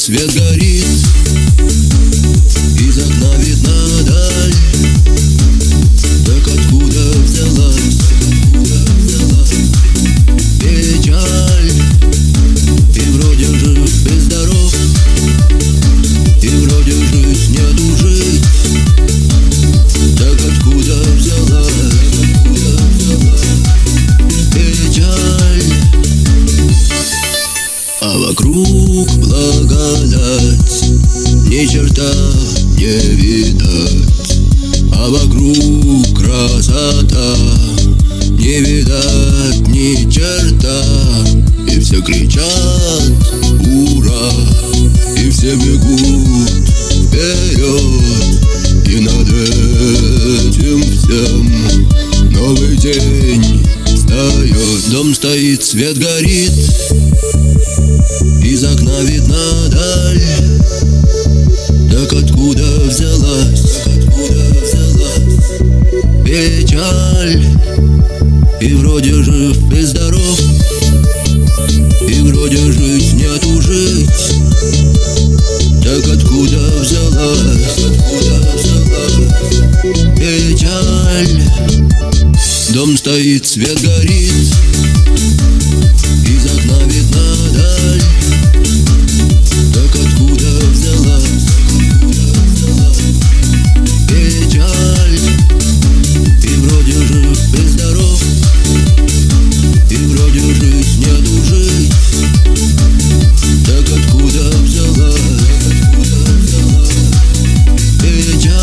свет горит, из окна видна даль. Так откуда взялась печаль? И вроде жив и здоров, и вроде жить нету жить. Так откуда взялась печаль? А вокруг благодать, ни черта не видать. А вокруг красота, не видать ни черта. И все кричат ура, и все бегут вперед. И над этим всем новый день встает. Дом стоит, свет горит, из окна видна даль. Так откуда взялась печаль? И вроде жив и здоров, и вроде жить нету жить. Так откуда взялась печаль? Дом стоит, свет горит, из окна видна даль. Так откуда взялась печаль? И вроде жив и здоров, и вроде жить нету жить. Так откуда взялась печаль?